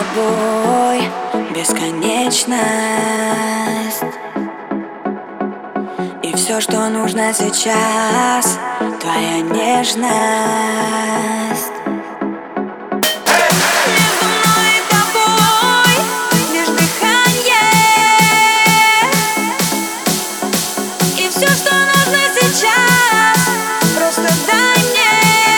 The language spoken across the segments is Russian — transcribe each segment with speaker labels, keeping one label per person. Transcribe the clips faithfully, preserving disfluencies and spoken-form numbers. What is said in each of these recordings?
Speaker 1: тобой бесконечность. И все, что нужно сейчас, твоя нежность. Между мной и тобой лишь дыхание. И все, что нужно сейчас, просто дай мне.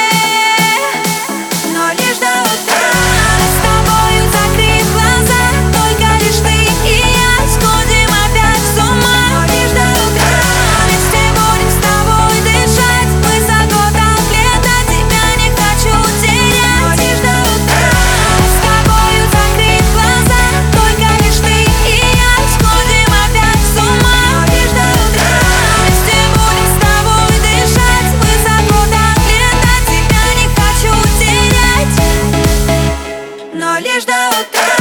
Speaker 1: Но лишь до утра. С тобою закрыть глаза, только лишь ты и я сходим опять с ума. Но лишь до утра. Вместе будем с тобой дышать высоко так лето, тебя не хочу терять. Но лишь до утра. С тобою закрыть глаза, только лишь ты и я сходим опять с ума. Но лишь до утра. Вместе будем с тобой дышать высоко так лето, тебя не хочу терять. Но лишь до утра.